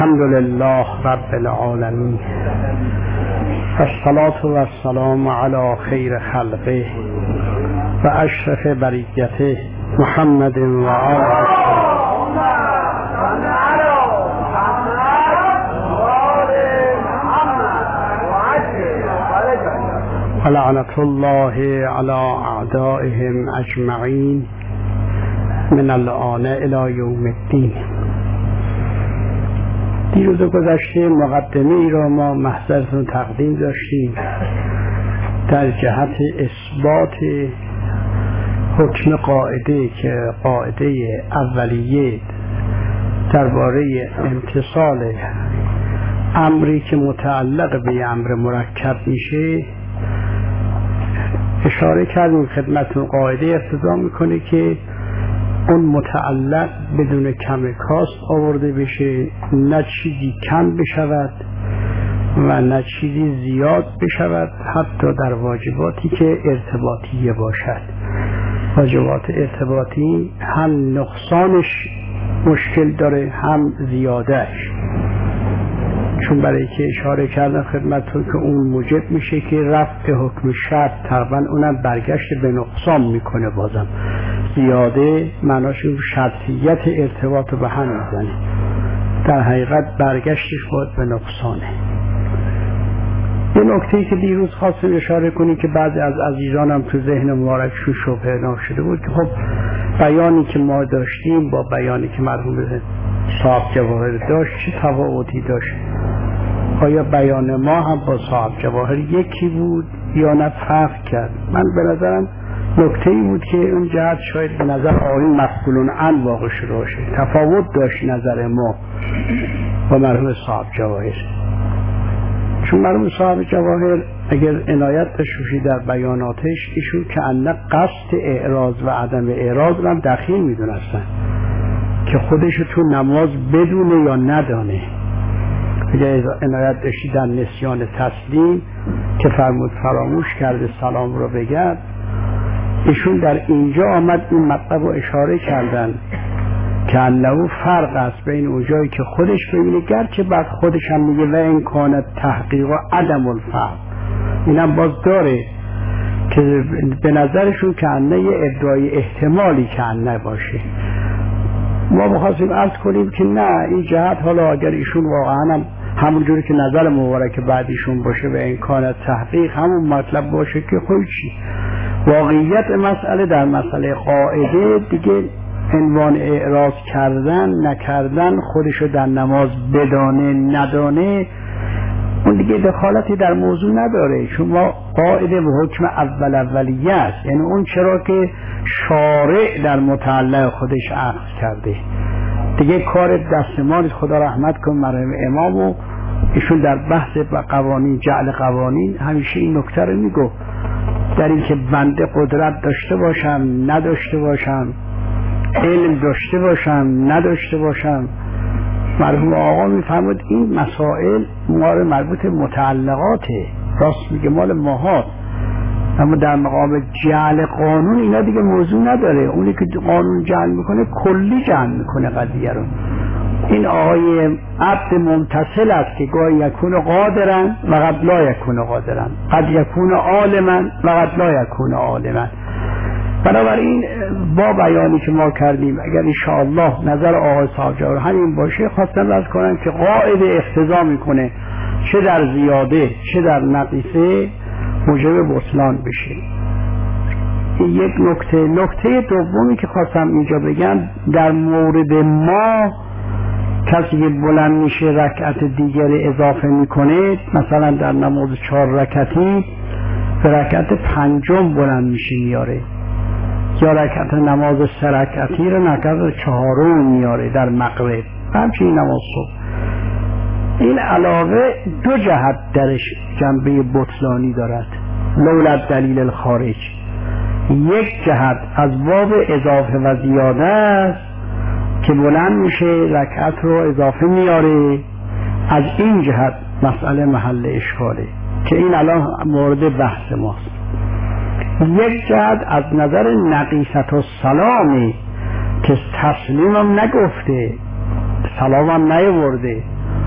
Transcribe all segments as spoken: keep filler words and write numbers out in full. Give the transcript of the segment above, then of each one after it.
الحمد لله رب العالمين والصلاة والسلام على خیر خلقه و اشرف بریته محمد و آله لعنة الله على اعدائهم اجمعین من الآن الی یوم الدین. دیروز گذشته مقدمه ای را ما محضرتون تقدیم داشتیم در جهت اثبات حکم قاعده که قاعده اولیه درباره امتصال امری که متعلق به امر مرکب میشه. اشاره کردیم خدمتون قاعده اقتضا میکنه که اون متعلق بدون کم کاست آورده بشه، نه چیزی کم بشود و نه چیزی زیاد بشود، حتی در واجباتی که ارتباطیه باشد. واجبات ارتباطی هم نقصانش مشکل داره هم زیادهش، چون برای که اشاره کردن خدمتون که اون موجب میشه که رفع حکم شرط تقریبا اونم برگشت به نقصان میکنه. بازم زیاده معناش شرطیت ارتباط رو به هم میزنه، در حقیقت برگشتش باید به نقصانه. یه نکته‌ای که دیروز خواستم اشاره کنیم که بعضی از عزیزانم تو ذهن مبارکشون شبهه ناشده بود که خب بیانی که ما داشتیم با بیانی که مرحوم صاحب جواهر داشت چه تفاوتی داشت؟ آیا بیان ما هم با صاحب جواهر یکی بود یا نه فرق کرد؟ من به نظرم نکته ای بود که اون جهت شاید به نظر آقایون مقبولون عن واقع شده باشه. تفاوت داشت نظر ما با مرحوم صاحب جواهر، چون مرحوم صاحب جواهر اگر عنایت داشته باشی در بیاناتش ایشون که ان قصد اعراض و عدم اعراض رو هم دخیل میدونستن که خودش تو نماز بدونه یا ندانه. اگر عنایت داشتی در نسیان تسلیم که فرمود فراموش کرده سلام رو بگرد، ایشون در اینجا آمد این مطلب رو اشاره کردن که انه فرق است بین اونجایی که خودش ببینه، گرچه بعد خودش هم میگه و این کانت تحقیق و عدم الفهم، اینم باز داره که به نظرشون که انه یه ادعای احتمالی که انه باشه. ما بخواستیم عرض کنیم که نه، این جهت حالا اگر ایشون واقعا هم همون جوری که نظر مبارک بعدیشون باشه و امکان تحقیق همون مطلب باشه که خود چی واقعیت مسئله در مسئله قاعده دیگه عنوان اعراض کردن نکردن، خودشو در نماز بدانه ندانه، اون دیگه دخالتی در موضوع نداره، چون ما قاعده و حکم اول اولیه است، یعنی اون چرا که شارع در متعلق خودش عقد کرده دیگه کار دست ما نیست. خدا رحمت کن مرحوم امام و ایشون در بحث و قوانین جعل قوانین همیشه این نکته رو میگو، در این که بنده قدرت داشته باشم نداشته باشم، علم داشته باشم نداشته باشم، مرحوم آقا میفرمود این مسائل مال مربوط متعلقاته، راست میگه مال ماهات، اما در مقام جعل قانون اینا دیگه موضوع نداره. اونی که قانون جعل میکنه کلی جعل میکنه قضیه رو. این آقای عبد ممتثل است که گاهی یکون قادرن و قد لا یکون قادرن، قد یکون عالمن و قد لا یکون عالمن. بنابراین با بیانی که ما کردیم اگر انشاءالله نظر آقای صاحب جواهر همین باشه، خواستم عرض کنم که قاعده اقتضا میکنه چه در زیاده چه در نقیصه موجب بطلان بشه. یک نکته نکته دومی که خواستم اینجا بگم در مورد ما، کسی که بلند میشه رکعت دیگر اضافه میکنه، مثلا در نماز چهار رکعتی به رکعت پنجم بلند میشه میاره، یا رکعت نماز سه رکعتی رو رکعت چهارم میاره در مغرب، همچنین نماز صبح. این علاوه دو جهت درش جنبه بطلانی دارد، لولا دلیل الخارج. یک جهت از باب اضافه و زیاده است که بلند میشه رکعت رو اضافه میاره، از این جهت مسئله محل اشکاله که این الان مورد بحث ماست. یک جهت از نظر نقیصت و سلامی که تسلیم هم نگفته، سلام هم نیورده،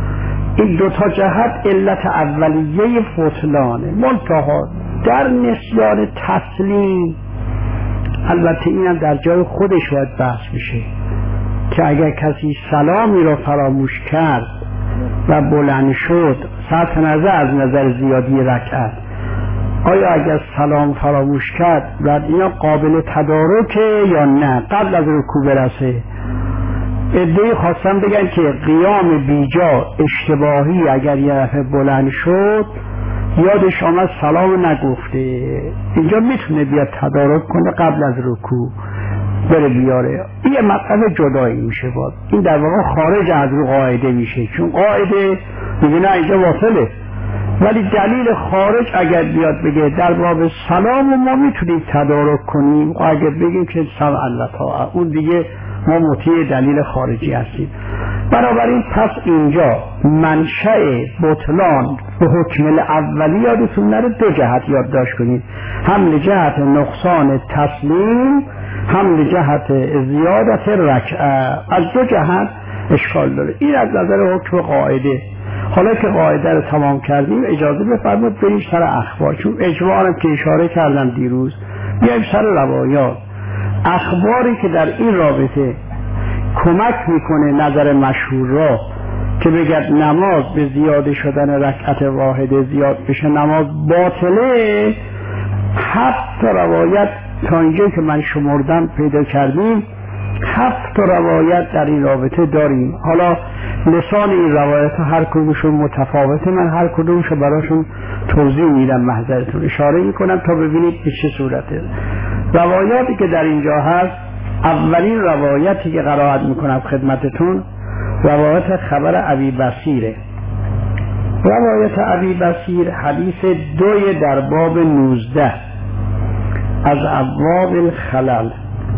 این دوتا جهت علت اولیه فوتلانه. منتها در نسیان تسلیم، البته اینم در جای خودش باید بحث میشه که اگر کسی سلامی را فراموش کرد و بلند شد، صرف نظر از نظر زیادی رکعت، آیا اگر سلام فراموش کرد بعد اینا قابل تدارکه یا نه قبل از رکوع برسه؟ عده‌ای خواستن بگن که قیام بیجا اشتباهی اگر یه دفعه بلند شد یادش آمد سلام نگفته، اینجا میتونه بیاد تدارک کنه قبل از رکوع بره بیاره. این مطلب جدایی میشه، باز این در واقع خارج از رو قاعده میشه، چون قاعده میگه نه اینجا واصله. ولی دلیل خارج اگر بیاد بگه در باب سلام و ما میتونیم تدارک کنیم، و اگر بگیم که سلام الله، اون دیگه ما مطیع دلیل خارجی هستیم. بنابراین پس اینجا منشأ بطلان به حکم اولی یادتون نره دو جهت یادداشت کنید، هم لجهت نقصان تسلیم، هم لجهت زیادت رکعه. از دو جهت اشکال داره. این از نظر حکم قاعده. حالا که قاعده رو تمام کردیم اجازه بفرمایید بریم سر اخبار، چون اجماعاً که اشاره کردم دیروز، بیایم سر روایات. اخباری که در این رابطه کمک میکنه نظر مشهور را که بگد نماز به زیاده شدن رکعت واحده زیاد بشه نماز باطله، هفت روایت تا اینجا که من شمردم پیدا کردیم، هفت روایت در این رابطه داریم. حالا لسان این روایت هر کدومشون متفاوته، من هر کدومشو براشون توضیح میدم، محضرتون اشاره میکنم تا ببینید به چه صورته. روایاتی که در اینجا هست، اولین روایتی که قرائت میکنم خدمتتون روایت خبر ابی بصیره. روایت ابی بصیر حدیث دوی در باب نوزده از ابواب الخلل.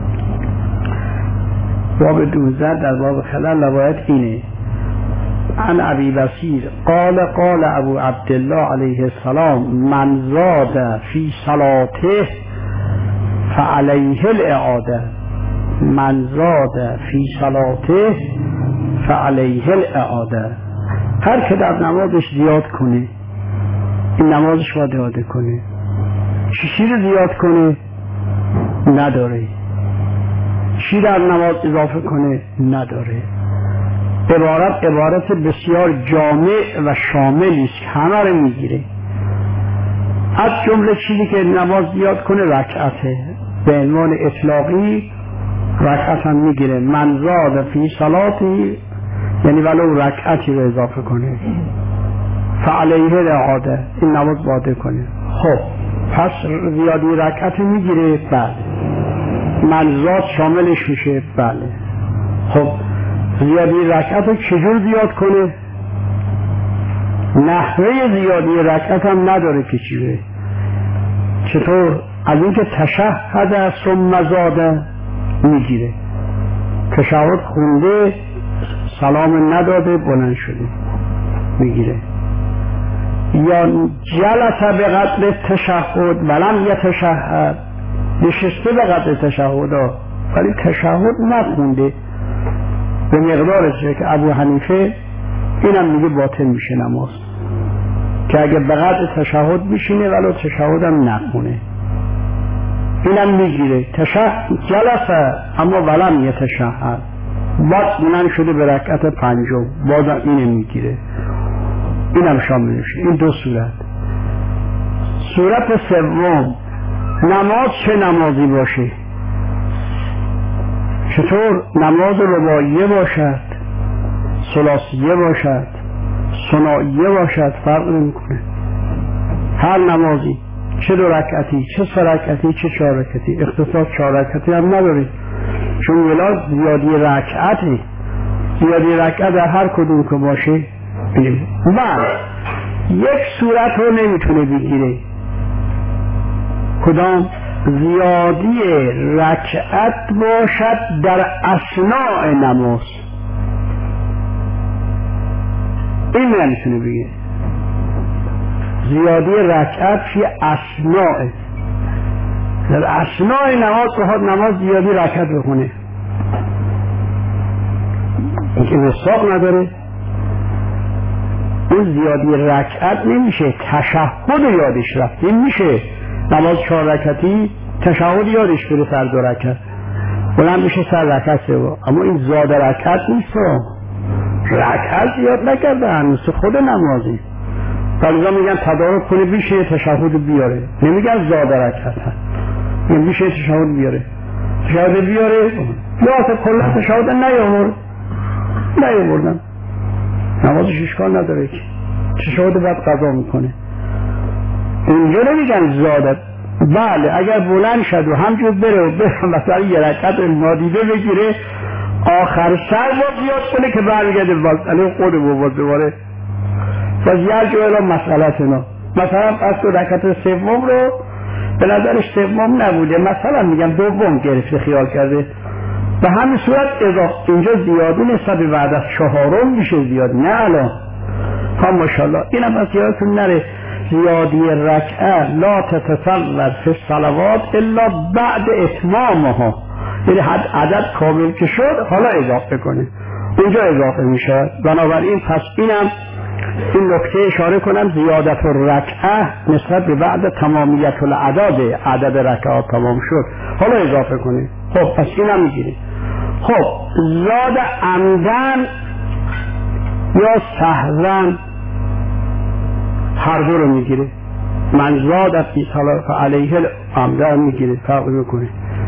باب دوزده در باب خلل روایت اینه: عن ابی بصیر قال قال ابو عبدالله علیه السلام من زاد فی صلاته فعلیه الاعاده. من زاد فی صلاته فعلیه الاعاده. هر که در نمازش زیاد کنه این نمازش باید اعاده کنه. چی رو زیاد کنه؟ نداره. چی در نماز اضافه کنه؟ نداره. عبارت عبارت بسیار جامع و شاملی است، همه رو میگیره. از جمله چیزی که نماز زیاد کنه رکعته، به عنوان اطلاقی رکعت هم میگیره. من زاد فی صلاتی یعنی ولو رکعتی رو اضافه کنه، فعلیه الاعاده، این نماز باده کنه. خب پس زیادی رکعت میگیره؟ بله. من زاد شاملش میشه؟ بله. خب زیادی رکعت رو چجور زیاد کنه؟ نحوه زیادی رکعت هم نداره که چیه. چطور؟ از این که تشهد ثم زاده میگیره، تشهد خونده سلام نداده بلند شده میگیره. یا جلس به قدر تشهد ولم یتشهد، نشسته به قدر تشهد ولی تشهد نخونده به مقدارش که ابو حنیفه اینم میگه باطل میشه نماز، که اگه به قدر تشهد میشینه ولو تشهد هم نخونه اینم میگیره. تشهد جلسه اما ولم یتشهد، بعد بلند شده به رکعت پنجم بازم اینم میگیره، اینم شامل میشه. این دو صورت. صورت سوم، نماز چه نمازی باشه؟ چطور؟ نماز رباعیه باشد، ثلاثیه باشد، ثنائیه باشد، فرق نمیکنه. هر نمازی، چه دو رکعتی، چه سه رکعتی، چه چهار رکعتی، اختصاص چهار رکعتی هم نداره، چون ولاد زیادی رکعتی، زیادی رکعت در هر کدوم که باشه بیم. من یک صورت رو نمیتونه بگیره. کدام؟ زیادی رکعت باشد در اثناء نماز، این نمیتونه بگه. زیادی رکعت فی اثناء، در اثناء نماز بخواد نماز زیادی رکعت بخونه، این که وثاق نداره. اون زیادی رکعت نمیشه، تشهد یادش رفت. این میشه نماز چهار رکعتی تشهد یادش بره سر دو رکعت بلند میشه سر رکعت سوم، اما این زاد رکعت نیست، رکعت زیاد نکرده هنوز خود نمازی. فلزا میگن تدارک کنه بیشه تشهد بیاره، نمیگن زاد رکعت هست، میگن بیشه تشهد بیاره، تشهد بیاره یا اصلا کلا تشهد نیاورد نیاوردن نمازش اشکال نداره که تشهد بعد قضا میکنه. اینجا نمیگن زادت. بله اگر بلند شد و همجور بره و بره مثلا یه رکعت نادیده بگیره آخر سر با زیاد کنه که برمیگرده مسئله خود بود دوباره و یه جوهلا مسئلتنا. مثلا پس دو رکعت سوم رو به نظرش سوم نبوده، مثلا میگم دوم گرفته خیال کرده، به همین صورت اضافه اینجا زیادی نسبت به بعد از چهارم میشه زیاد، نه الان ها ماشاءالله. اینم از یادتون نره زیادی رکعه لا تتصور فی الصلوات الا بعد اتمامها، یعنی حد عدد کامل که شد حالا اضافه کنه، اونجا اضافه میشه. بنابراین پس اینم این نکته اشاره کنم زیادت رکعه نسبت به بعد تمامیت العدد، عدد رکعات تمام شد حالا اضافه کنه. خب پس اینم میگیره. خب زاد عمدن یا سهوا هر دو رو میگیره. من زاد فی صلاة علیه عمدن میگیره، فرق میکنه.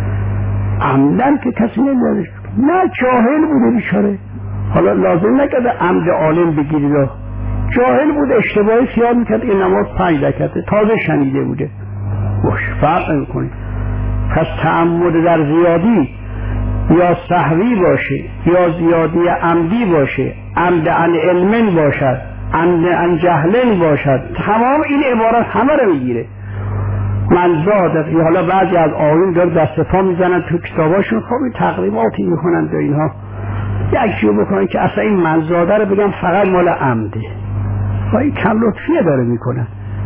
عمدن که کسی نمیدارش، نه جاهل بوده بیچاره، حالا لازم نکرده عمد عالم بگیرید، جاهل بود اشتباهی خیال میکرد این نماز پنج رکعته تازه شنیده بوده، باش فرق میکنه. پس تعمد در زیادی یا سهوی باشه یا زیادی عمدی باشه، عمد عن علم باشد، عمد عن جهل باشد، تمام این عبارت همه رو میگیره. من زادت، حالا بعضی از آیون دار دست پا میزنن تو کتاباشون، خب این تقریباتی میکنن به اینها، یکی رو بکنن که اصلا این من زاده رو بگم فقط مال عمده و این کم لطفیه داره میکنن،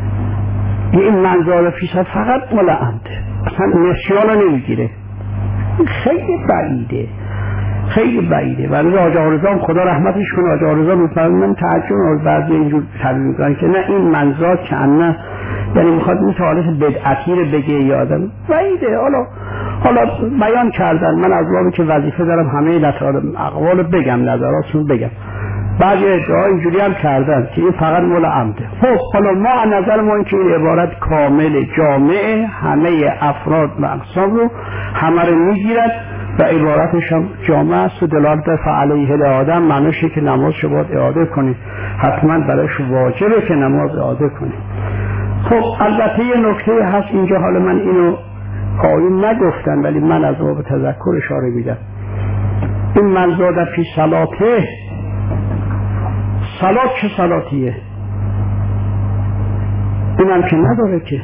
این من زاده فیصد فقط مال عمده، اصلا نسیان رو نمیگیره. خیلی بعیده خیلی بعیده. ولی آقا رضا خدا رحمتش کنه، آقا رضا میفرمایند من تعجب از بعضی اینجور تعبیر میکنن که نه این منزاد که نه، یعنی میخواد این حالت بدعتی رو بگه یادم بعیده. حالا حالا بیان کردن، من از بابی که وظیفه دارم همه نظر اقوال بگم، نظراتشون بگم. بعضی ادعا اینجوری هم کردن که این فقط مال عمده. خب حالا ما از نظر ما این که این عبارت کامل جامعه همه افراد و اقسام رو همه رو میگیرد و عبارتش هم جامعه است و دلالت فعلیه الآدم معنیشه که نماز شو باید اعاده کنی، حتما برایش واجبه که نماز اعاده کنی. خب البته یه نکته هست اینجا، حالا من اینو آیون نگفتن ولی من از باب تذکر اشاره میدم. این من زاد فی صلاته، صلات چه صلاتیه؟ اینم که نداره که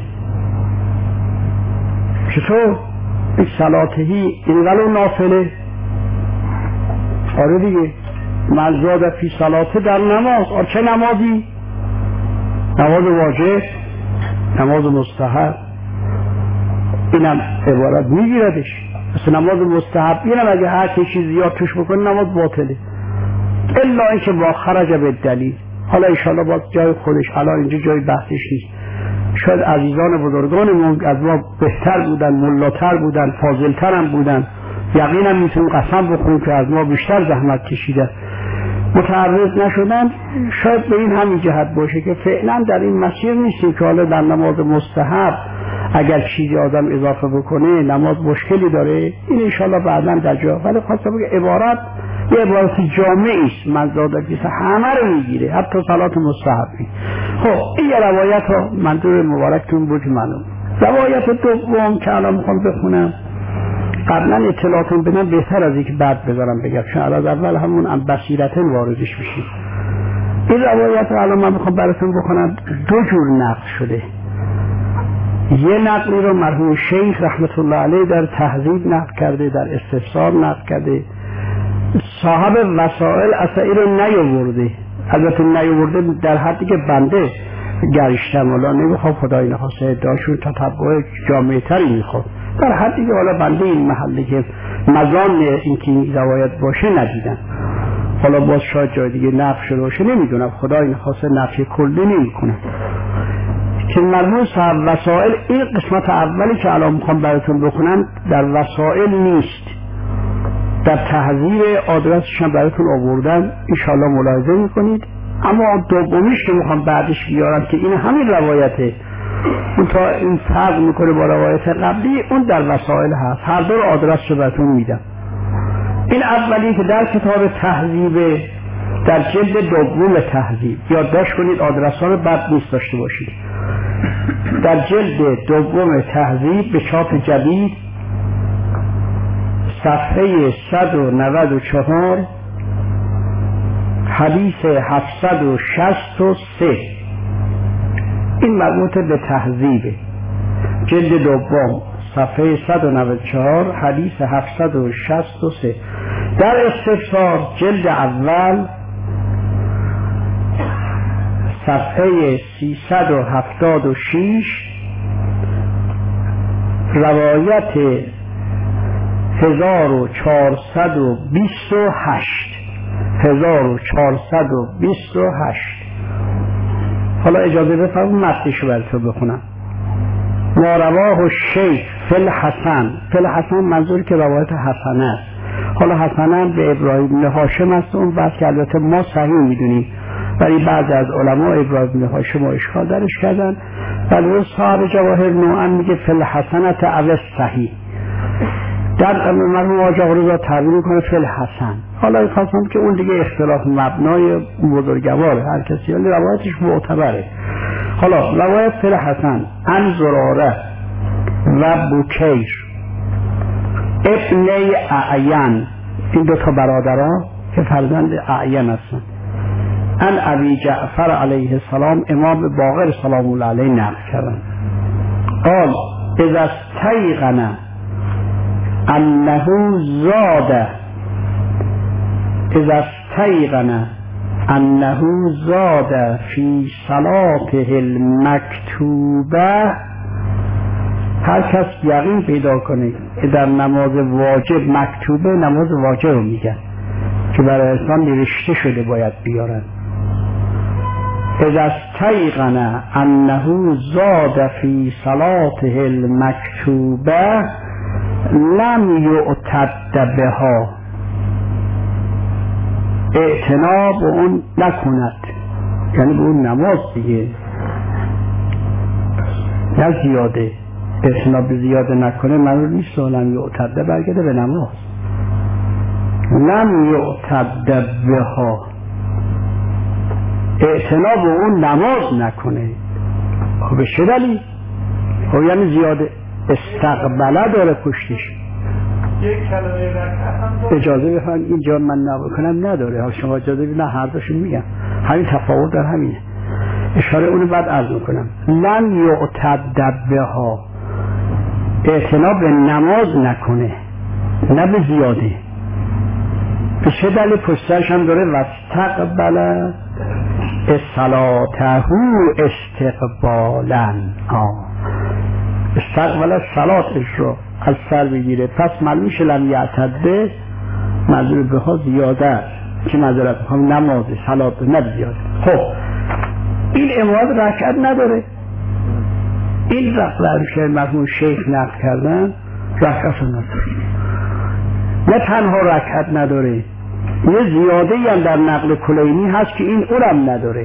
چطور این صلاتهی این ولو نافله. آره دیگه من زاد فی صلاته در نماز. آره چه نمازی؟ نماز واجب، نماز مستحب، اینم عبارت میگیردش. مثل نماز مستحب اینم اگه هر چیزی زیاد توش بکنه نماز باطله، الا اینکه با خرج به دلیل. حالا انشاءالله باز جای خودش، الان اینجا جای بحثش نیست. شاید عزیزان بزرگان از ما بهتر بودن، ملاتر بودن، فاضلتر هم بودن، یقینا میتونیم قسم بخوریم که از ما بیشتر زحمت کشیدن، متعرض نشدن. شاید به این همین جهت باشه که فعلا در این مسیر نیستیم که حالا در نماز مستحب اگر چیزی آدم اضافه بکنه نماز مشکلی داره. این انشاءالله بعدا در جا، ولی خواستم بگم عبارت یه عبارت جامعی است، من زادگیست همه رو میگیره، حتی صلات مستحبی. خب این یه روایت ها منظور مبارکتون بود منو. روایت دوم که الان میخوام بخونم، قبلا اطلاعاتون بدم بهتر از اینکه بعد بذارم بگم، چون از اول همون هم بصیرتن واردش میشیم. این روایت رو الان من میخوام براتون بخونم، دو جور نقل شده. یه نقلی رو مرحوم شیخ رحمت الله علیه در تهذیب نقل کرده، در استفسار نقل کرده. صاحب وسائل اصلا این رو نیاورده، البته نیاورده در حدی که بنده گرشتم، حالا نمیخوام خدای نخواسته ادعاشون تتبع جامعه تری میخواد، در حدی که حالا بنده این محله که مزان اینکه این روایت باشه ندیدم. حالا باز شاید جای دیگه نفی شده باشه، نمیدونم، خدا این خاصه نفی کلی نمیکنه که مرحوم صاحب وسائل این قسمت اولی که الان میخوام براتون بخونم در وسائل نیست، در تحذیر آدرسش هم براتون آوردن، انشاءالله ملاحظه میکنید. اما دومیش که میخوام بعدش بیارم که این همین روایته، اون تا این فرق میکنه با روایت قبلی، اون در وسائل هست، هر دو آدرس رو براتون میدم. این اولی که در کتاب تهذیب در جلد دوم تهذیب، یادداشت کنید آدرس ها رو بد نیست داشته باشید. در جلد دوم تهذیب به چاپ جدید صفحه صد و نود و چهار حدیث هفتصد و شصت و سه، این مربوط به تهذیب، جلد دوم صفحه صد و نود و چهار حدیث هفتصد و شصت و سه. در استفسار جلد اول صفحه سیصد و هفتاد و شش روایت هزار و چهارصد و بیست و هشت هزار و چهارصد و بیست و هشت. حالا اجازه بفرمایید متنشو براتون بخونم. ما رواه الشیخ فی الحسن، فی الحسن منظور که روایت حسنه است. حالا حسنه به ابراهیم بن هاشم است، اون بعد که البته ما صحیح میدونیم، ولی بعضی از علما ابراهیم بن هاشم اشکال درش کردن. ولی صاحب جواهر نوعا میگه فی الحسنة او صحیح، در مرحوم آقا رضا تعبیر میکنه فی الحسن. حالا خواستم که اون دیگه اختلاف مبنای بزرگواره، هر کسی ولی روایتش معتبره. حالا روایت فی الحسن عن زراره و بوکیر ابن اعین، این دو تا برادران که فرزند اعین هستند، ان ابی جعفر علیه السلام امام باقر سلام الله علیه نقل کردن. قال اذا استیقن انه زاد اذا استیقن انه زاد فی صلاته المکتوبه، هر کس یقین پیدا کنه که در نماز واجب، مکتوبه نماز واجب رو میگن که برای انسان نوشته شده باید بیارن، اذا استیقن انه زاد فی صلاته المکتوبه لم یعتد بها، اعتنا به اون نکند، یعنی به اون نماز دیگه نه زیاده، اعتنا به زیاده نکنه منو نیست و لم یعتد برگرده به نماز، لم یعتد بها، اعتنا به اون نماز نکنه. خب به چه دلیل؟ خب یعنی زیاده استقبله داره پشتش. یک کلمه رکعت اجازه بفرمایید اینجا من نکنم نداره، ها شما اجازه بدید، نه هر دوشون میگم همین تفاوت در همینه، اشاره اونو بعد عرض میکنم. لن یعتد بها، اعتنا به نماز نکنه، نه به زیاده. به چه دلیل؟ پشتش هم داره واستقبل صلاته استقبالا، استقبل صلاتش رو از سر بگیره، پس معلومش لم یعتده منظور به ها زیاده که معذرت میخوام نماز صلات نه زیاده. خب این امروز رکعت نداره، این رقم شهر مرحوم شیخ نقل کردن رکعت نداره، نه تنها رکعت نداره، یه زیاده هم در نقل کلینی هست که این اونم نداره،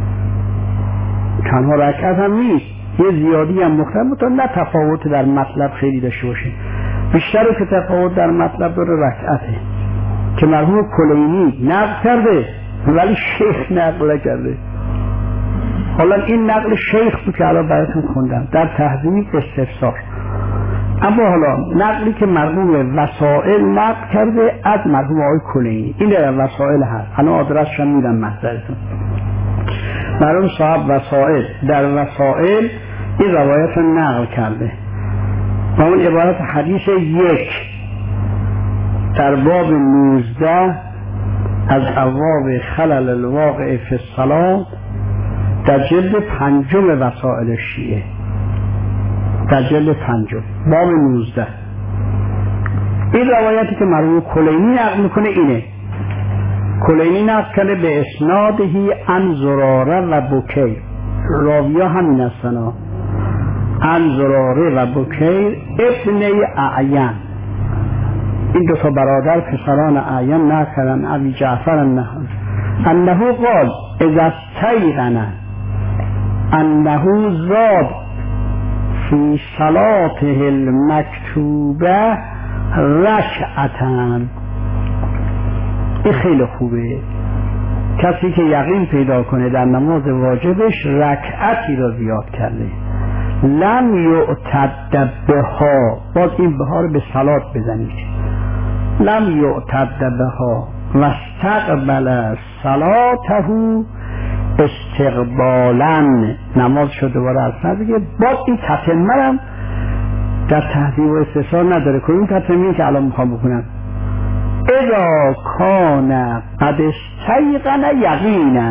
تنها رکعت هم نیست، یه زیادی هم مختلف تا نه تفاوت در مطلب خیلی داشته باشه، بیشتر که تفاوت در مطلب داره رکعته که مرحوم کلینی نقل کرده ولی شیخ نقل کرده. حالا این نقل شیخ بود که الان براتون خوندم در تهذیب استفسار، اما حالا نقلی که مرحوم وسائل نقل کرده از مرحوم آقای کلینی، این در وسائل هست، الان آدرسش هم میدم محضرتون. مرحوم صاحب وسائل در وسائل این روایت رو نقل کرده و اون عبارت حدیث یک در باب نوزده از ابواب خلل الواقع فی الصلاة در جلد پنجم وسائل شیعه، در جلد پنجم باب نوزده، این روایتی که مرحوم کلینی نقل میکنه اینه. کلینی نقل کرده به اسنادهی عن زراره و بکیر، راویا همین هستن، عن زراره و بکیر ابن اعین، این دو تا برادر پسران اعین نقل کردن ابی جعفر النحوی انه قال اذا استیقن انه زاد فی صلاته المکتوبه رکعتن. این خیلی خوبه، کسی که یقین پیدا کنه در نماز واجبش رکعتی را زیاد کرده، لم یعتد بها، باز این بها رو به صلات بزنید، لم یعتد بها و استقبل صلاته استقبالا، نماز شد دوباره از سر بگه، باز این تتمه هم در تحضیب و استثار نداره که این تتمه که الان میخوام بکنم اذا کان قد استیقن یقینا،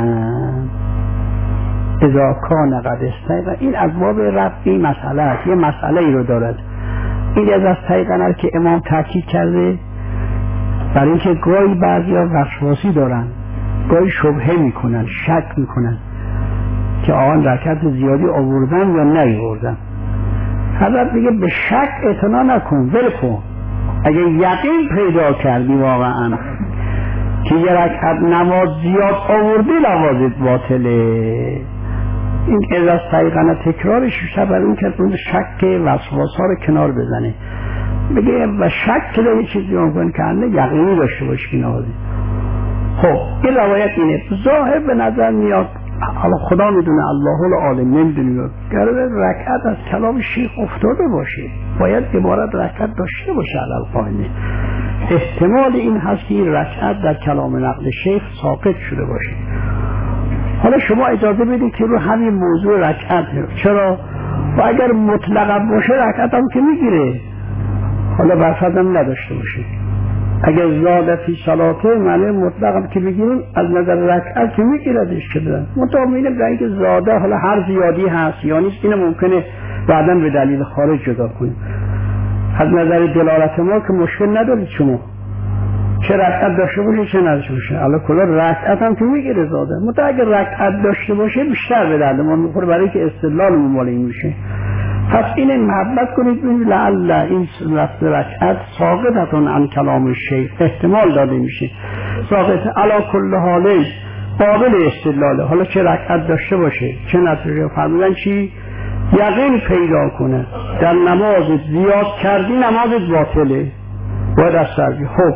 اذا کان قد استیقن، این از باب رفعی مسئله است، یه مسئله ای رو دارد. این از استیقن که امام تاکید کرده برای اینکه گاهی بعضیا وسواسی دارن، گاهی شبهه میکنن، شک میکنن که آن رکعت زیادی آوردن یا نیاوردن. حضرت میگه به شک اعتنا نکن، ول کن. اگه یقین پیدا کردی واقعا که یه رکعت نماز زیاد آوردی نمازت باطله، این از استیقن تکرارش بیشتر برای این که اون شک وسواس ها رو کنار بزنه، بگه و شک که یه چیزی ممکن کنه یقینی داشته باشی که نمازی. خب این روایت اینه، ظاهر به نظر میاد، حالا خدا میدونه، الله العالم نمیدونه، گرده رکعت از کلام شیخ افتاده باشه، باید عبارت رکعت داشته باشه علال قائمه. احتمال این هست که این رکعت در کلام نقل شیخ ساقط شده باشه. حالا شما اجازه بدید که رو همین موضوع رکعت، چرا؟ و اگر مطلقا باشه رکعت هم که میگیره، حالا برفت هم نداشته باشه. اگر زاده فی صلاته معنی مطلقا که بگیریم از نظر رکعت که میگیردش که بدن مطابقینه به اینکه زاده حالا هر زیادی هست یا نیست، اینه ممکنه بعدا به دلیل خارج جدا کنیم. از نظر دلالت ما که مشکل ندارید شما چه رکعت داشته باشه چه نداشته باشه، حالا کلا رکعت هم که میگیره زاده، مطمئن اگر رکعت داشته باشه بیشتر به درد ما میخوره، برای که استدلال مال این میشه. پس این محبت کنید ببینید لعل این لفظ رکعت ساقطتون عن کلام شیخ، احتمال داده میشه ساقط علا کل حاله قابل استدلاله، حالا چه رکعت داشته باشه چه نداشته. فرمودن چی؟ یقین پیدا کنه در نماز زیاد کردی نمازت باطله، باید از سرگی. خب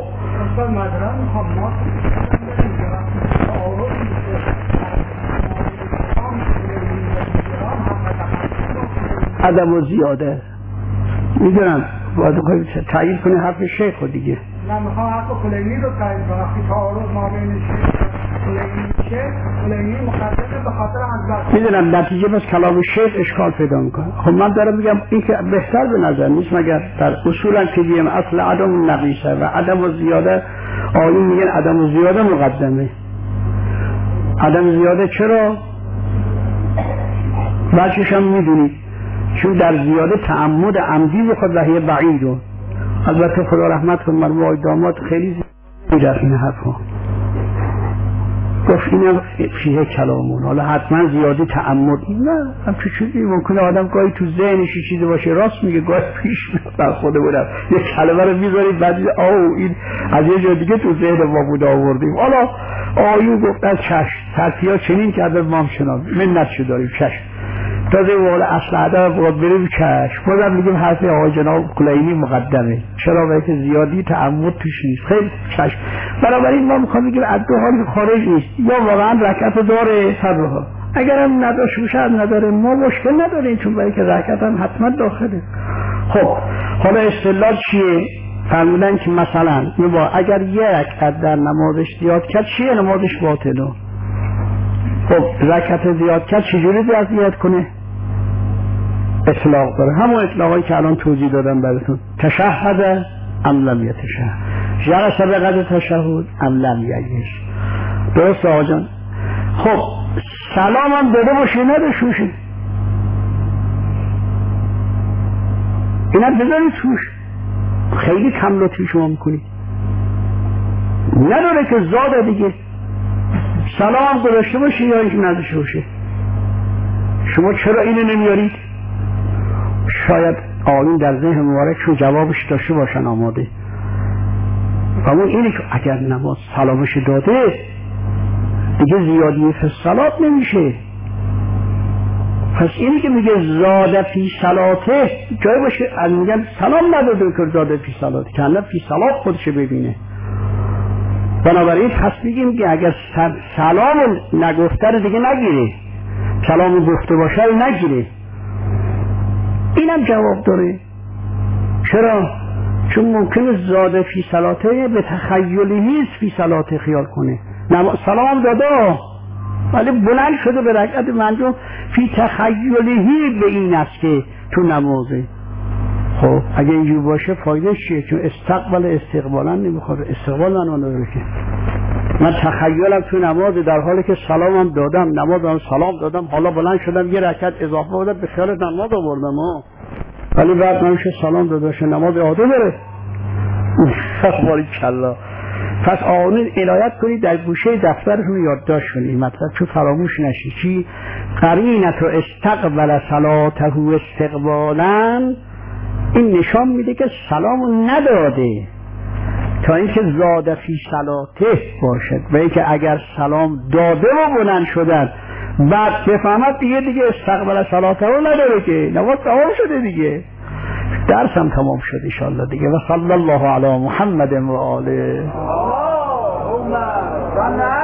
عدم و زیاده میدونم باید تایید کنه حرف شیخ خود دیگه. من میخوام حرف کلینی رو تایید کنم، وقتی تعارض ما بین شیخ کلینی شیخ کلینی مقدمه به خاطر حضرت، میدونم نتیجه بس کلام شیخ اشکال پیدا میکنه. خب من دارم میگم این که بهتر به نظر نیست مگر در اصولا که بیم اصل عدم نقیصه و عدم و زیاده، آیون میگن عدم و زیاده مقدمه. عدم زیاده چرا؟ بچه‌ش هم میدونید چون در زیاده تعمد عمدی بخواد وحیه بعید رو، البته خدا رحمت کن مرموم آقای داماد خیلی زیاد در این حرفا گفت اینم فیه کلامون، حالا حتما زیادی تعمد نه، هم چه چیزی ممکنه آدم گاهی تو ذهنش چیزی باشه راست میگه، گاهی پیش بر خود بودم یه کلمه رو میذارید بعد آو این از یه جا دیگه تو ذهن ما بود آوردیم. حالا آیون گفت از چشم ترتیها چنین کرده ما هم چنان منت شو داریم چشم تازه واقعا اصل عدم باید بریم چشم. بازم میگیم حرف آقای جناب کلینی مقدمه، چرا؟ باید که زیادی تعمد توش نیست، خیلی چشم. بنابراین ما میخوام بگیم از دو حال خارج نیست، یا واقعا رکعت داره فرها، اگر هم نداشت باشه از نداره ما مشکل نداریم، چون برای که رکعت هم حتما داخله. خب حالا استدلال چیه؟ فرمودن که مثلا اگر یک رکعت در نمازش زیاد کرد چیه؟ نمازش باطله. خب رکعت زیاد کرد چجوری زیاد کنه؟ اطلاق داره، همون اطلاقایی که الان توضیح دادم براتون. تشهد ام لم یتشهد، جلس به قدر تشهد ام لم یجلس، درست آقا جان؟ خب سلام هم داده باشه نداشته باشه، اینا بذارید توش، خیلی کم لطفی شما میکنید. نداره که زاده دیگه. سلام گذاشته باشه یا اینکه نداشته باشه. شما چرا اینو نمیارید؟ شاید آیین در ذهن مبارکشون جوابش داشته باشن آماده. و اون اینه که اگر نماز سلامش داده دیگه زیادی فی الصلات نمیشه. پس اینی که میگه زاده فی صلاته جای باشه از میگن سلام نداده که زاده فی صلاته، که الان فی صلات خودش ببینه. بنابراین پس میگیم که اگر سلام نگفته رو دیگه نگیره، سلام گفته باشه رو نگیره. اینم جواب داره. چرا؟ چون ممکنه زاده فی صلاته به تخیلیه فی صلاته خیال کنه. سلام داده ولی بلند شده به رکعت منجم فی تخیلیه به این است که تو نمازه. خب اگه اینجور باشه فایده چیه؟ چون استقبال استقبالا نمیخواد، استقبال من اون داره که من تخیلم تو نماز در حالی که سلامم دادم، نمازم سلام دادم، حالا بلند شدم یه رکعت اضافه بودم به خیال نماز آوردم ها، ولی بعد نمیشه سلام داداشه نماز عاده داره. باری کلا. پس آنین عنایت کنید در گوشه دفترتون یادداشت کنید مطلب چون فراموش نشه. چی؟ قرینت و استقبل صلاته استقبالا، این نشان میده که سلامو نداده تا اینکه زاده فی صلاته باشد، و اینکه اگر سلام داده و بلند شدن بعد بفهمد دیگه دیگه استقبل صلاته رو نداره که نماز تمام شده دیگه، درسم تمام شد انشاءالله دیگه. و صلی الله علی محمد و آله.